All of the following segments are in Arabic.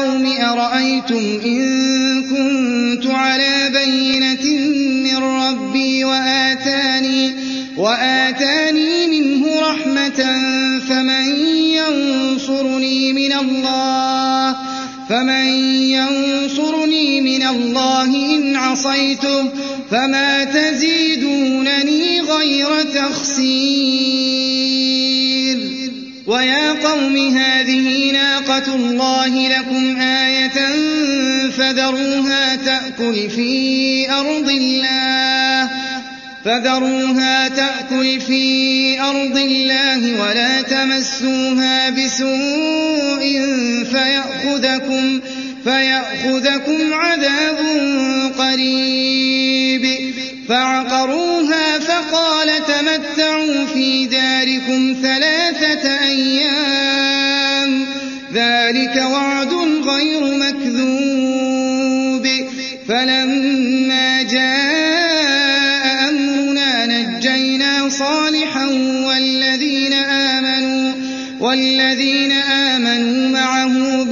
قوم أرأيتم إن كنت على بينة من ربي وآتاني منه رحمة فمن ينصرني من الله إن عصيته فما تزيدونني غير تخسير ويا قوم هذه ناقة الله لكم آية فذروها تأكل في أرض الله ولا تمسوها بسوء فيأخذكم عذاب قريب فعقروها فقال تمتعوا في داركم 3 أيام ذلك وعد غير مكذوب فلما جاء أمرنا نجينا صالحا والذين آمنوا معه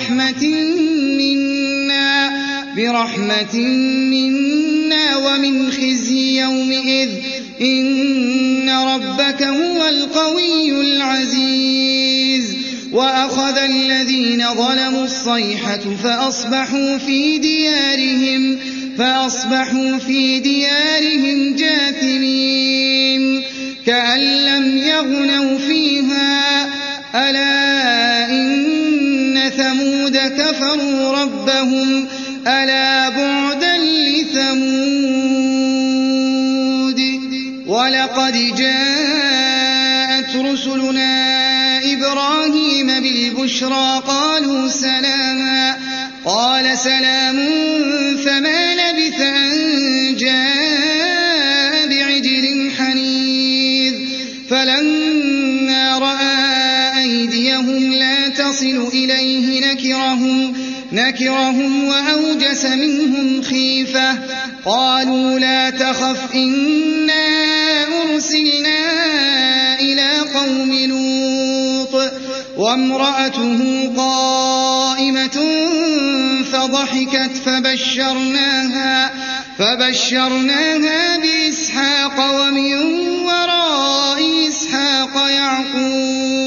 برحمة منا ومن خزي يومئذ إن ربك هو القوي العزيز وأخذ الذين ظلموا الصيحة فأصبحوا في ديارهم جاثمين كأن لم يغنوا فيها ألا إن ثمود كفروا ربهم ألا بعدا لثمود ولقد جاءت رسلنا إبراهيم بالبشرى قالوا سلاما قال سلام فما لبث أن جاء بعجل حنيذ فلما رأى أيديهم لا تصل إليه نكرهم وأوجس منهم خيفة قالوا لا تخف إنا أرسلنا إلى قوم لوط وامرأته قائمة فضحكت فبشرناها بإسحاق ومن وراء إسحاق يعقوب